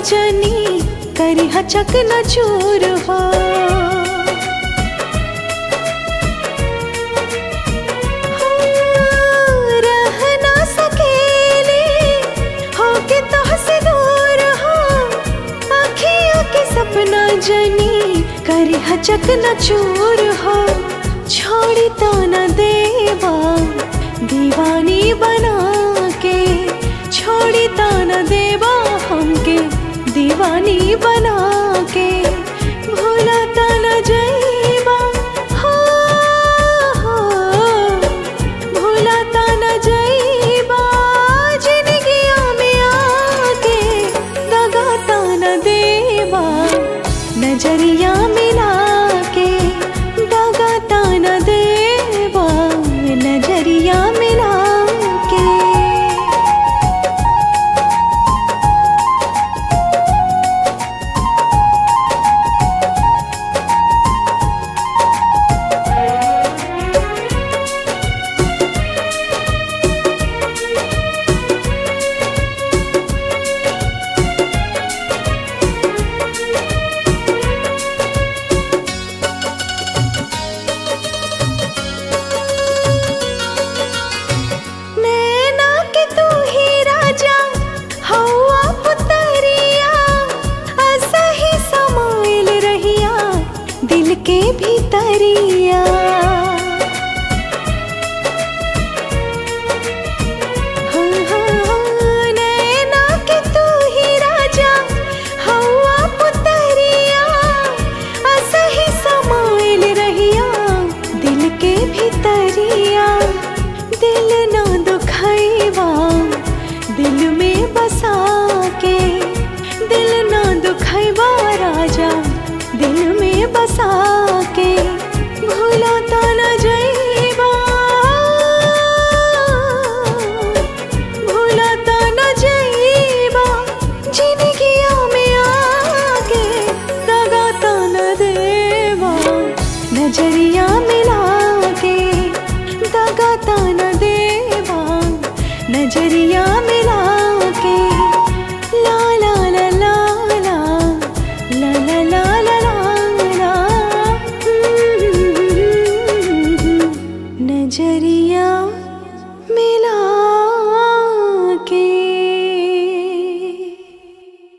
जनी करी हचक न चूर हो। रह ना सकेले होके तुहसे दूर हो। आँखियों के सपना जनी करी हचक न चूर हो। छोड़ी तो न देवा दीवानी बना के, छोड़ी तो न देवा हमके दीवानी बना के। भूला तो न जाइबा हो, भूला तो न जाइबा जिंदगिया में आके। दगा तो न देवा नजरिया मिला के, दगा तो न देवा नजरिया मिला के। दिल के भीतरिया नैना के तू ही राजा हवा पुतरिया। असही समाइल रहिया दिल के भीतरिया। दिल ना दुखाइबा दिल में बसा के, दिल ना दुखाइबा राजा दिल में बसा के। भूला तो न जाइबा, भूला तो न जाइबा जिंदगिया में आके। दगा तो न देवा नजरिया मिला के, दगा तो न देवा नजरिया